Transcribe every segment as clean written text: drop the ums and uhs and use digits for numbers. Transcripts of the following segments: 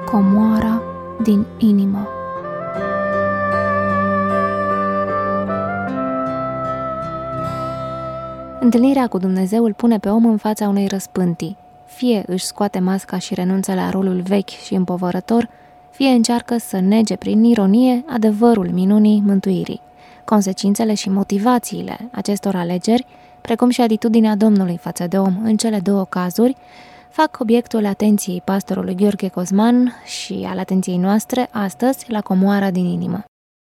comoara din inimă. Întâlnirea cu Dumnezeu îl pune pe om în fața unei răspântii. Fie își scoate masca și renunță la rolul vechi și împovărător, fie încearcă să nege prin ironie adevărul minunii mântuirii. Consecințele și motivațiile acestor alegeri, precum și atitudinea Domnului față de om în cele două cazuri, fac obiectul atenției pastorului Gheorghe Cosman și al atenției noastre astăzi la comoara din inimă.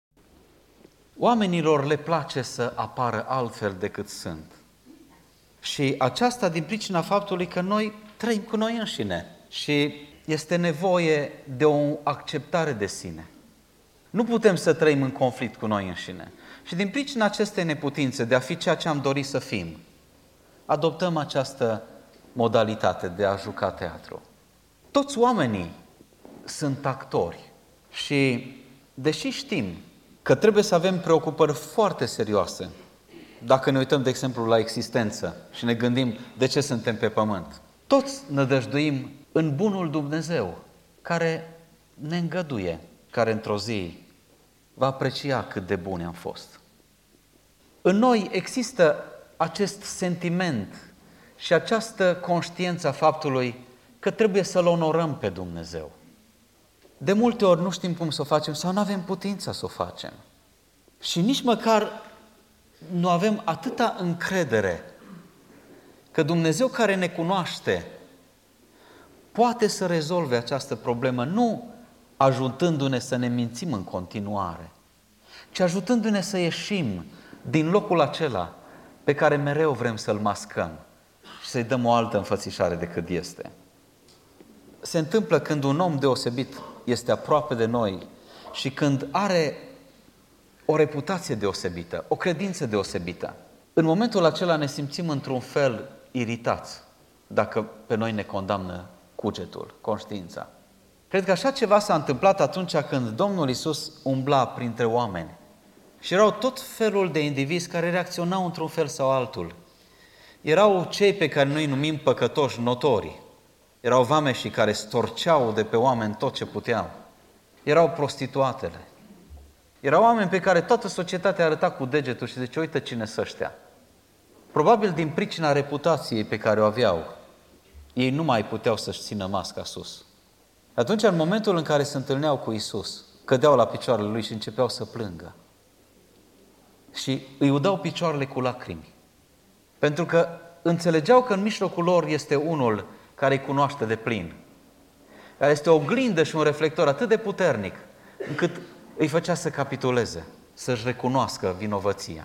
Oamenilor le place să apară altfel decât sunt. Și aceasta din pricina faptului că noi trăim cu noi înșine și este nevoie de o acceptare de sine. Nu putem să trăim în conflict cu noi înșine. Și din pricina acestei neputințe de a fi ceea ce am dorit să fim, adoptăm această modalitate de a juca teatru. Toți oamenii sunt actori și deși știm că trebuie să avem preocupări foarte serioase, dacă ne uităm, de exemplu, la existență și ne gândim de ce suntem pe pământ, toți nădăjduim în bunul Dumnezeu, care ne îngăduie, care într-o zi va aprecia cât de buni am fost. În noi există acest sentiment și această conștiință a faptului că trebuie să-L onorăm pe Dumnezeu. De multe ori nu știm cum să o facem sau nu avem putința să o facem. Și nici măcar nu avem atâta încredere că Dumnezeu care ne cunoaște poate să rezolve această problemă, nu ajutându-ne să ne mințim în continuare, ci ajutându-ne să ieșim din locul acela pe care mereu vrem să-l mascăm și să-i dăm o altă înfățișare decât este. Se întâmplă când un om deosebit este aproape de noi și când are o reputație deosebită, o credință deosebită. În momentul acela ne simțim într-un fel iritați dacă pe noi ne condamnă cugetul, conștiința. Cred că așa ceva s-a întâmplat atunci când Domnul Iisus umbla printre oameni. Și erau tot felul de indivizi care reacționau într-un fel sau altul. Erau cei pe care noi numim păcătoși notori. Erau vameșii care storceau de pe oameni tot ce puteau. Erau prostituatele. Erau oameni pe care toată societatea arăta cu degetul și zice, uite cine sunt ăștia. Probabil din pricina reputației pe care o aveau, ei nu mai puteau să-și țină masca sus. Atunci, în momentul în care se întâlneau cu Iisus, cădeau la picioarele Lui și începeau să plângă. Și îi udau picioarele cu lacrimi. Pentru că înțelegeau că în mijlocul lor este unul care îi cunoaște de plin. Care este o oglindă și un reflector atât de puternic, încât îi făcea să capituleze, să-și recunoască vinovăția.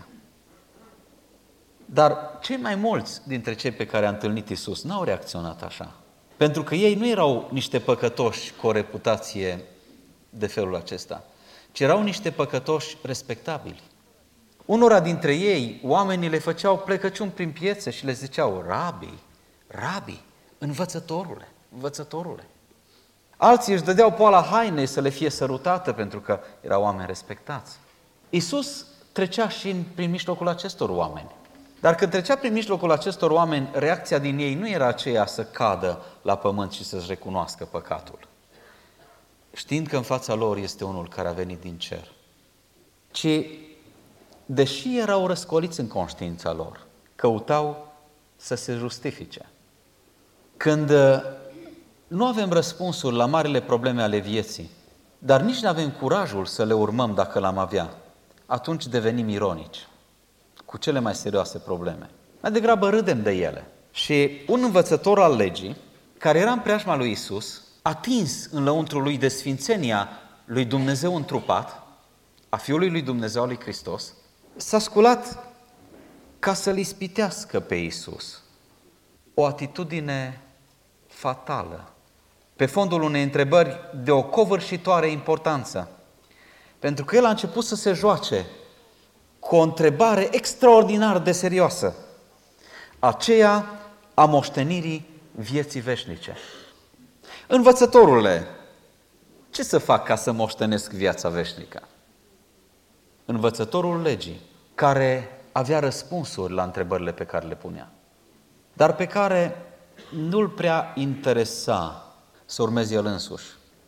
Dar cei mai mulți dintre cei pe care a întâlnit Iisus n-au reacționat așa. Pentru că ei nu erau niște păcătoși cu o reputație de felul acesta, ci erau niște păcătoși respectabili. Unora dintre ei, oamenii le făceau plecăciuni prin piețe și le ziceau, Rabi, învățătorule. Alții își dădeau poala hainei să le fie sărutată pentru că erau oameni respectați. Iisus trecea și prin mijlocul acestor oameni. Dar când trecea prin mijlocul acestor oameni, reacția din ei nu era aceea să cadă la pământ și să-și recunoască păcatul, știind că în fața lor este unul care a venit din cer. Ci, deși erau răscoliți în conștiința lor, căutau să se justifice. Când nu avem răspunsuri la marile probleme ale vieții, dar nici nu avem curajul să le urmăm dacă l-am avea, atunci devenim ironici cu cele mai serioase probleme. Mai degrabă râdem de ele. Și un învățător al legii, care era în preajma lui Iisus, atins în lăuntrul lui de sfințenia lui Dumnezeu întrupat, a Fiului lui Dumnezeu, al lui Hristos, s-a sculat ca să-L ispitească pe Iisus. O atitudine fatală, pe fondul unei întrebări de o covârșitoare importanță. Pentru că el a început să se joace cu o întrebare extraordinar de serioasă, aceea a moștenirii vieții veșnice. Învățătorule, ce să fac ca să moștenesc viața veșnică? Învățătorul legii, care avea răspunsuri la întrebările pe care le punea, dar pe care nu-l prea interesa să urmeze el însuși,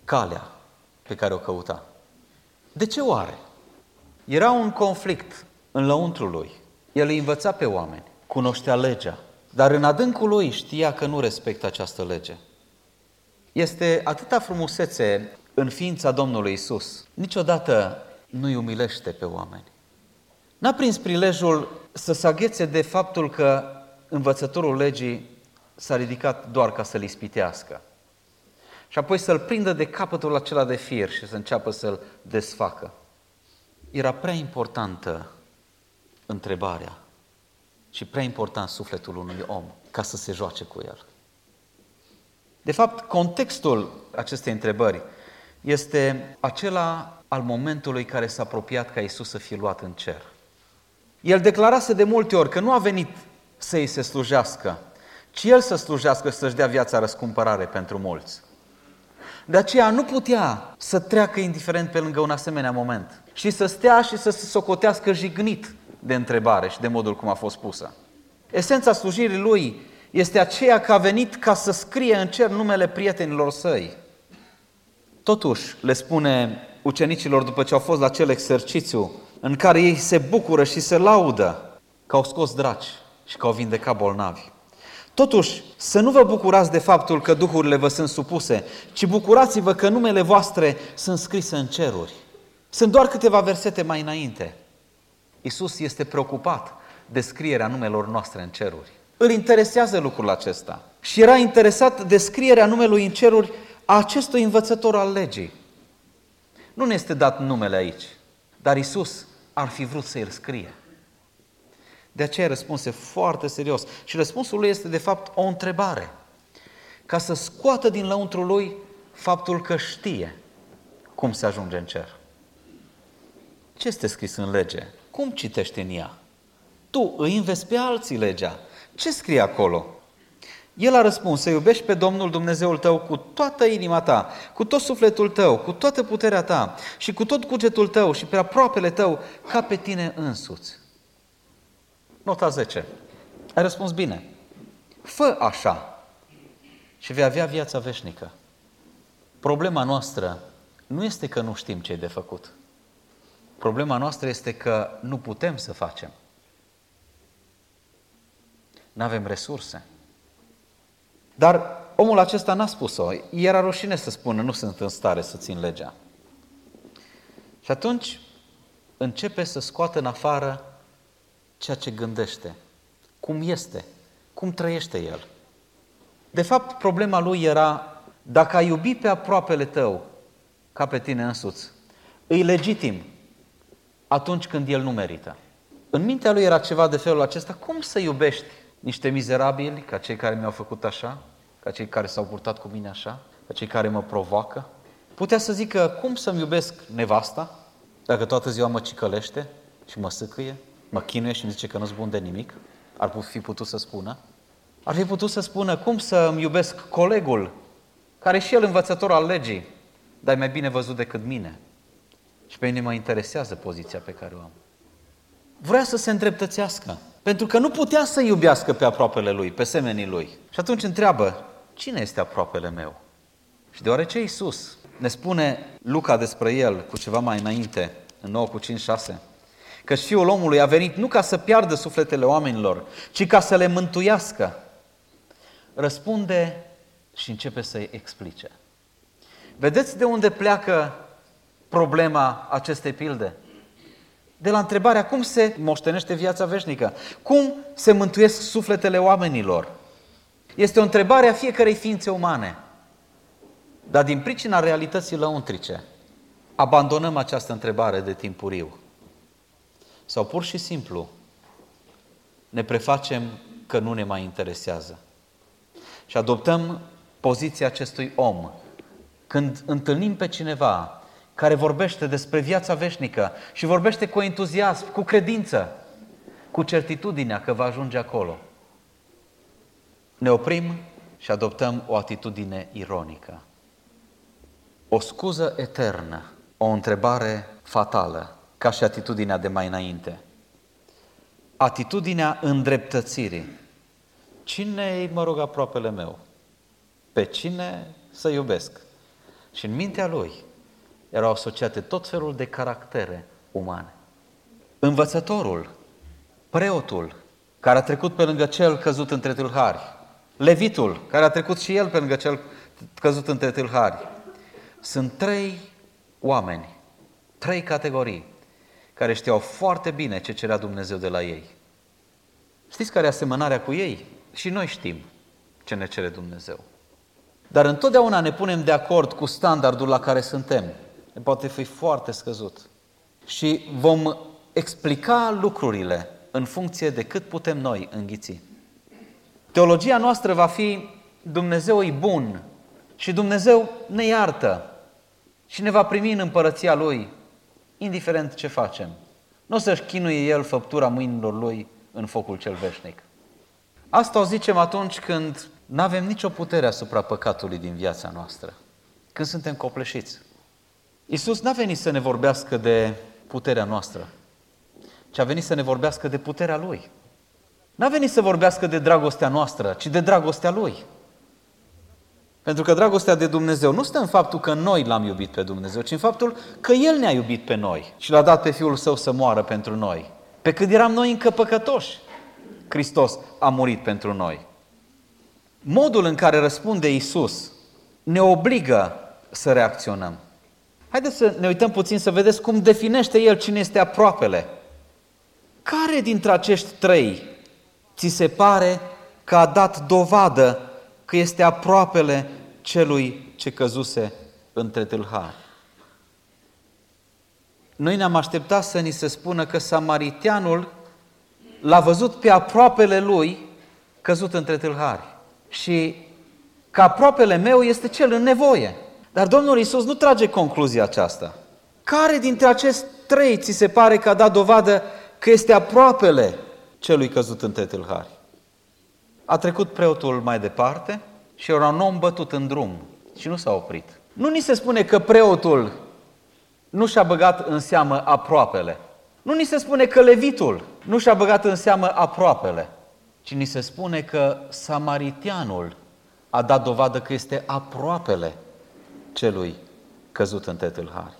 calea pe care o căuta. De ce oare? Era un conflict în lăuntrul lui. El îi învăța pe oameni, cunoștea legea, dar în adâncul lui știa că nu respectă această lege. Este atâta frumusețe în ființa Domnului Iisus. Niciodată nu-i umilește pe oameni. N-a prins prilejul să se aghețe de faptul că învățătorul legii s-a ridicat doar ca să-l ispitească. Și apoi să-l prindă de capătul acela de fier și să înceapă să-l desfacă. Era prea importantă întrebarea și prea important sufletul unui om ca să se joace cu el. De fapt, contextul acestei întrebări este acela al momentului care s-a apropiat ca Iisus să fie luat în cer. El declarase de multe ori că nu a venit să îi se slujească, ci El să slujească și să-și dea viața răscumpărare pentru mulți. De aceea nu putea să treacă indiferent pe lângă un asemenea moment și să stea și să se socotească jignit de întrebare și de modul cum a fost pusă. Esența slujirii Lui este aceea că a venit ca să scrie în cer numele prietenilor săi. Totuși, le spune ucenicilor după ce au fost la acel exercițiu în care ei se bucură și se laudă că au scos draci și că au vindecat bolnavi. Totuși, să nu vă bucurați de faptul că duhurile vă sunt supuse, ci bucurați-vă că numele voastre sunt scrise în ceruri. Sunt doar câteva versete mai înainte. Iisus este preocupat de scrierea numelor noastre în ceruri. Îl interesează lucrul acesta. Și era interesat de scrierea numelui în ceruri a acestui învățător al legii. Nu ne este dat numele aici, dar Iisus ar fi vrut să îl scrie. De aceea răspunse foarte serios. Și răspunsul lui este de fapt o întrebare. Ca să scoată din lăuntrul lui faptul că știe cum se ajunge în cer. Ce este scris în lege? Cum citești în ea? Tu îi înveți pe alții legea. Ce scrie acolo? El a răspuns: să iubești pe Domnul Dumnezeul tău cu toată inima ta, cu tot sufletul tău, cu toată puterea ta și cu tot cugetul tău și pe aproapele tău ca pe tine însuți. Nota 10. Ai răspuns bine. Fă așa și vei avea viața veșnică. Problema noastră nu este că nu știm ce e de făcut. Problema noastră este că nu putem să facem. N-avem resurse. Dar omul acesta n-a spus-o. Era rușine să spună: nu sunt în stare să țin legea. Și atunci începe să scoată în afară ceea ce gândește, cum este, cum trăiește el. De fapt, problema lui era: dacă ai iubi pe aproapele tău ca pe tine însuți, îi legitim atunci când el nu merită. În mintea lui era ceva de felul acesta: cum să iubești niște mizerabili ca cei care mi-au făcut așa, ca cei care s-au purtat cu mine așa, ca cei care mă provoacă? Putea să zică: cum să-mi iubesc nevasta dacă toată ziua mă cicălește și mă sâcâie, mă chinuie și îmi zice că nu-s bun de nimic? Ar fi putut să spună. Ar fi putut să spună: cum să-mi iubesc colegul, care e și el învățător al legii, dar e mai bine văzut decât mine și pe mine mă interesează poziția pe care o am. Vrea să se îndreptățească, pentru că nu putea să iubească pe aproapele lui, pe semenii lui. Și atunci întreabă: cine este aproapele meu? Și deoarece Iisus ne spune Luca despre el cu ceva mai înainte, în 9:5-6, că Fiul omului a venit nu ca să piardă sufletele oamenilor, ci ca să le mântuiască, răspunde și începe să-i explice. Vedeți de unde pleacă problema acestei pilde? De la întrebarea: cum se moștenește viața veșnică? Cum se mântuiesc sufletele oamenilor? Este o întrebare a fiecărei ființe umane. Dar din pricina realității lăuntrice, abandonăm această întrebare de timpuriu. Sau pur și simplu ne prefacem că nu ne mai interesează. Și adoptăm poziția acestui om. Când întâlnim pe cineva care vorbește despre viața veșnică și vorbește cu entuziasm, cu credință, cu certitudinea că va ajunge acolo, ne oprim și adoptăm o atitudine ironică. O scuză eternă, o întrebare fatală, ca și atitudinea de mai înainte. Atitudinea îndreptățirii. Cine-i, aproapele meu? Pe cine să iubesc? Și în mintea lui erau asociate tot felul de caractere umane. Învățătorul, preotul, care a trecut pe lângă cel căzut între tâlhari, levitul, care a trecut și el pe lângă cel căzut între tâlhari. Sunt 3 oameni, 3 categorii, care știau foarte bine ce cerea Dumnezeu de la ei. Știți care e asemănarea cu ei? Și noi știm ce ne cere Dumnezeu. Dar întotdeauna ne punem de acord cu standardul la care suntem. Poate fi foarte scăzut. Și vom explica lucrurile în funcție de cât putem noi înghiți. Teologia noastră va fi: Dumnezeu e bun și Dumnezeu ne iartă și ne va primi în împărăția Lui, indiferent ce facem. Nu o să-și chinuie El făptura mâinilor Lui în focul cel veșnic. Asta o zicem atunci când nu avem nicio putere asupra păcatului din viața noastră, când suntem copleșiți. Iisus n-a venit să ne vorbească de puterea noastră, ci a venit să ne vorbească de puterea Lui. N-a venit să vorbească de dragostea noastră, ci de dragostea Lui. Pentru că dragostea de Dumnezeu nu stă în faptul că noi L-am iubit pe Dumnezeu, ci în faptul că El ne-a iubit pe noi și L-a dat pe Fiul Său să moară pentru noi. Pe când eram noi încă păcătoși, Hristos a murit pentru noi. Modul în care răspunde Iisus ne obligă să reacționăm. Haideți să ne uităm puțin să vedeți cum definește El cine este aproapele. Care dintre acești 3 ți se pare că a dat dovadă că este aproapele celui ce căzuse între tâlhari? Noi ne-am așteptat să ni se spună că samariteanul l-a văzut pe aproapele lui căzut între tâlhari și că aproapele meu este cel în nevoie. Dar Domnul Iisus nu trage concluzia aceasta. Care dintre acești 3 ți se pare că a dat dovadă că este aproapele celui căzut între tâlhari? A trecut preotul mai departe și era un om bătut în drum și nu s-a oprit. Nu ni se spune că preotul nu și-a băgat în seamă aproapele. Nu ni se spune că levitul nu și-a băgat în seamă aproapele, ci ni se spune că samariteanul a dat dovadă că este aproapele celui căzut între tâlhari.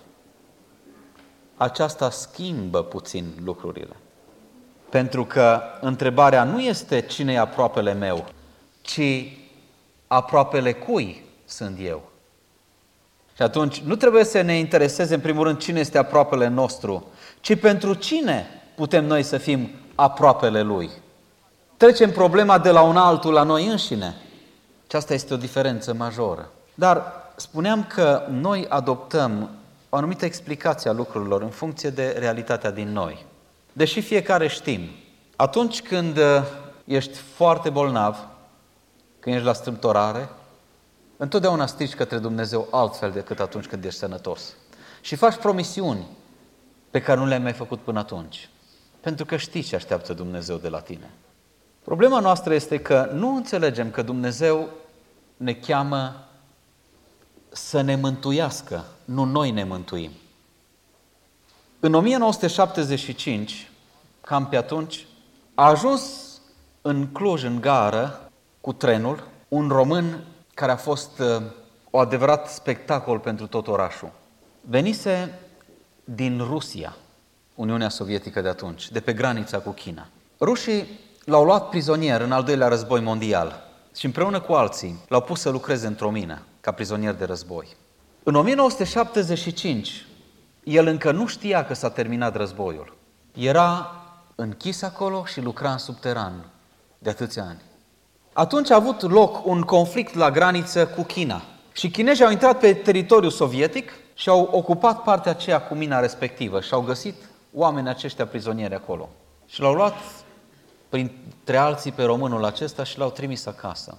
Aceasta schimbă puțin lucrurile. Pentru că întrebarea nu este cine e aproapele meu, ci aproapele cui sunt eu. Și atunci nu trebuie să ne intereseze în primul rând cine este aproapele nostru, ci pentru cine putem noi să fim aproapele Lui. Trecem problema de la un altul la noi înșine. Și asta este o diferență majoră. Dar spuneam că noi adoptăm o anumită explicație a lucrurilor în funcție de realitatea din noi. Deși fiecare știm, atunci când ești foarte bolnav, când ești la strâmtorare, întotdeauna strigi către Dumnezeu altfel decât atunci când ești sănătos. Și faci promisiuni pe care nu le-ai mai făcut până atunci, pentru că știi ce așteaptă Dumnezeu de la tine. Problema noastră este că nu înțelegem că Dumnezeu ne cheamă să ne mântuiască, nu noi ne mântuim. În 1975, cam pe atunci, a ajuns în Cluj, în gară, cu trenul, un român care a fost un adevărat spectacol pentru tot orașul. Venise din Rusia, Uniunea Sovietică de atunci, de pe granița cu China. Rușii l-au luat prizonier în al doilea război mondial și împreună cu alții l-au pus să lucreze într-o mină, ca prizonier de război. În 1975, el încă nu știa că s-a terminat războiul. Era închis acolo și lucra în subteran de atâția ani. Atunci a avut loc un conflict la graniță cu China și chinezii au intrat pe teritoriul sovietic și au ocupat partea aceea cu mina respectivă și au găsit oamenii aceștia prizonieri acolo. Și l-au luat printre alții pe românul acesta și l-au trimis acasă.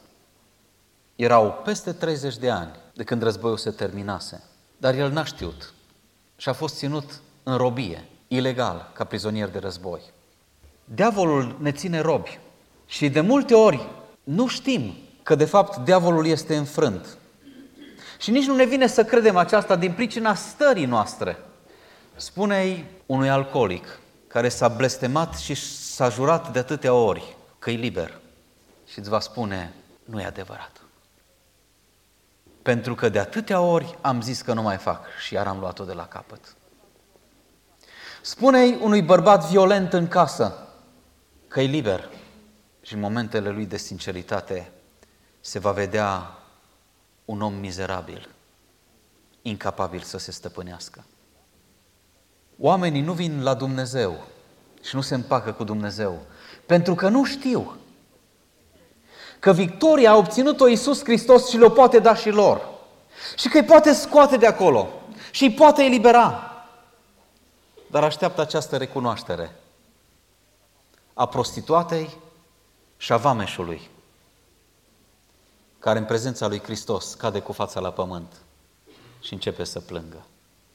Erau peste 30 de ani de când războiul se terminase, dar el n-a știut și a fost ținut în robie, ilegal, ca prizonier de război. Diavolul ne ține robi și de multe ori nu știm că de fapt diavolul este înfrânt. Și nici nu ne vine să credem aceasta din pricina stării noastre. Spune-i unui alcoolic care s-a blestemat și s-a jurat de atâtea ori că e liber și îți va spune, nu e adevărat. pentru că de atâtea ori am zis că nu mai fac și iar am luat-o de la capăt. Spune-i unui bărbat violent în casă că e liber și în momentele lui de sinceritate se va vedea un om mizerabil, incapabil să se stăpânească. Oamenii nu vin la Dumnezeu și nu se împacă cu Dumnezeu pentru că nu știu că victoria a obținut-o Iisus Hristos și le-o poate da și lor. Și că îi poate scoate de acolo și îi poate elibera. Dar așteaptă această recunoaștere a prostituatei și a vameșului, care în prezența lui Hristos cade cu fața la pământ și începe să plângă.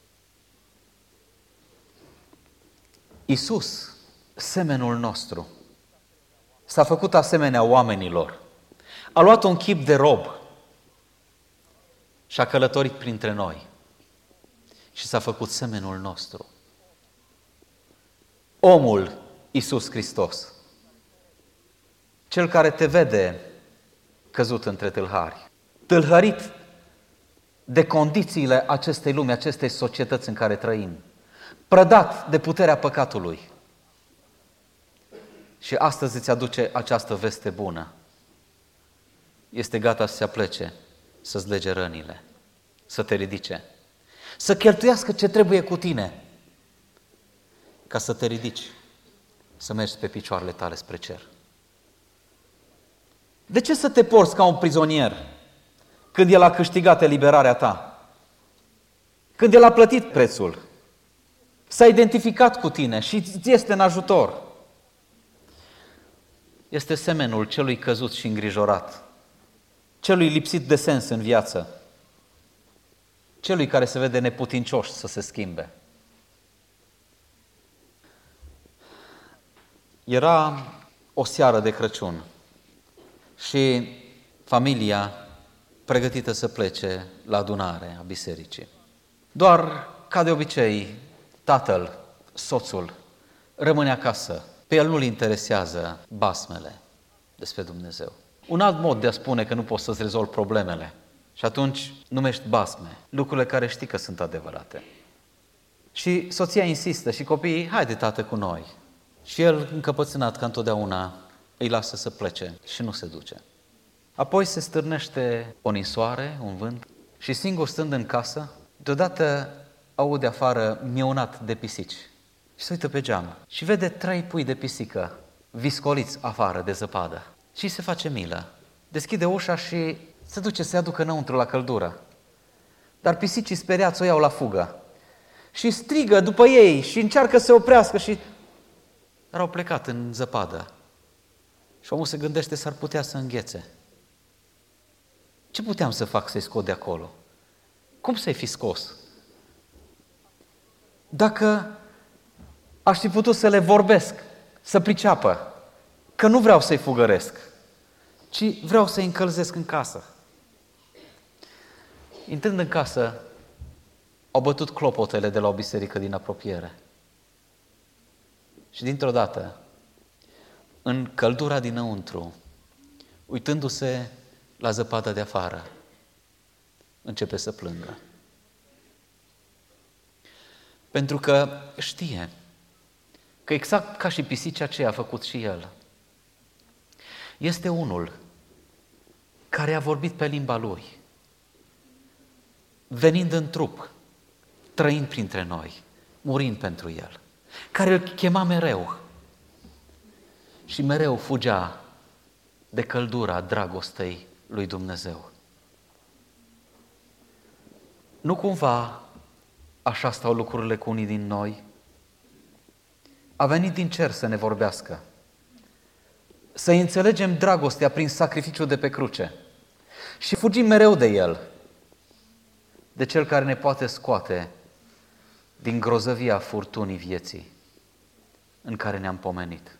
Iisus, semenul nostru, s-a făcut asemenea oamenilor. A luat un chip de rob și a călătorit printre noi și s-a făcut semenul nostru. Omul Iisus Hristos, cel care te vede căzut între tâlhari, tâlhărit de condițiile acestei lumi, acestei societăți în care trăim, prădat de puterea păcatului. Și astăzi îți aduce această veste bună. Este gata să se aplece, să-ți lege rănile, să te ridice, să cheltuiască ce trebuie cu tine, ca să te ridici, să mergi pe picioarele tale spre cer. De ce să te porți ca un prizonier când El a câștigat eliberarea ta? Când El a plătit prețul, s-a identificat cu tine și îți este în ajutor. Este semenul celui căzut și îngrijorat, celui lipsit de sens în viață, celui care se vede neputincioș să se schimbe. Era o seară de Crăciun și familia pregătită să plece la adunare a bisericii. Doar, ca de obicei, tatăl, soțul, rămâne acasă. Pe el nu-l interesează basmele despre Dumnezeu. Un alt mod de a spune că nu poți să-ți rezolvi problemele și atunci numești basme, lucrurile care știi că sunt adevărate. Și soția insistă și copiii, haide tată cu noi. Și el, încăpățânat ca întotdeauna, îi lasă să plece și nu se duce. Apoi se stârnește o ninsoare, un vânt și singur stând în casă, deodată aude afară mieunat de pisici. Și se uită pe geam și vede 3 pui de pisică viscoliți afară de zăpadă. Și se face milă. Deschide ușa și se duce să-i aducă înăuntru la căldură. Dar pisicii speriați o iau la fugă. Și strigă după ei și încearcă să se oprească și... Dar au plecat în zăpadă. Și omul se gândește, s-ar putea să înghețe. Ce puteam să fac să-i scot de acolo? Cum să-i fi scos? Dacă aș fi putut să le vorbesc, să priceapă, că nu vreau să-i fugăresc, ci vreau să-i încălzesc în casă. Intrând în casă, au bătut clopotele de la o biserică din apropiere. Și dintr-o dată, în căldura dinăuntru, uitându-se la zăpada de afară, începe să plângă. Pentru că știe că exact ca și pisicea ce a făcut și el, este unul care a vorbit pe limba lui, venind în trup, trăind printre noi, murind pentru el, care îl chema mereu și mereu fugea de căldura dragostei lui Dumnezeu. Nu cumva așa stau lucrurile cu unii din noi? A venit din cer să ne vorbească, să înțelegem dragostea prin sacrificiul de pe cruce și fugim mereu de El, de Cel care ne poate scoate din grozăvia furtunii vieții în care ne-am pomenit.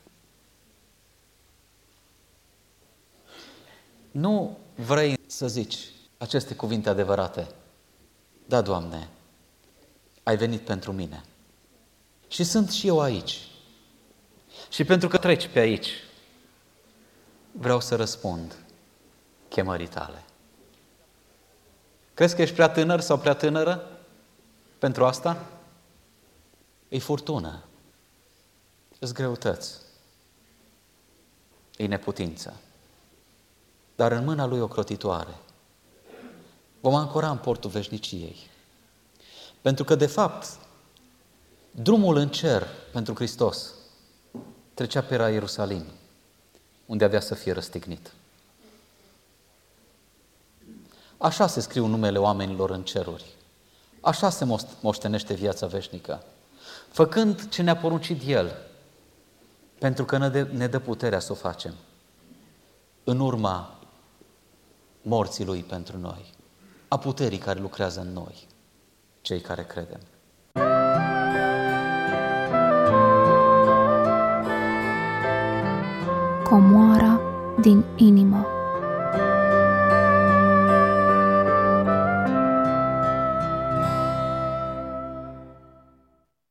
Nu vrei să zici aceste cuvinte adevărate? Da, Doamne, ai venit pentru mine și sunt și eu aici. Și pentru că treci pe aici, vreau să răspund chemării tale. Crezi că ești prea tânăr sau prea tânără pentru asta? E furtună, îți greutăți, e neputință, dar în mâna Lui ocrotitoare vom ancora în portul veșniciei. Pentru că, de fapt, drumul în cer pentru Hristos trecea pe la Ierusalim, unde avea să fie răstignit. Așa se scriu numele oamenilor în ceruri. Așa se moștenește viața veșnică. Făcând ce ne-a poruncit El, pentru că ne dă puterea să o facem, în urma morții Lui pentru noi, a puterii care lucrează în noi, cei care credem. Comoara din inimă.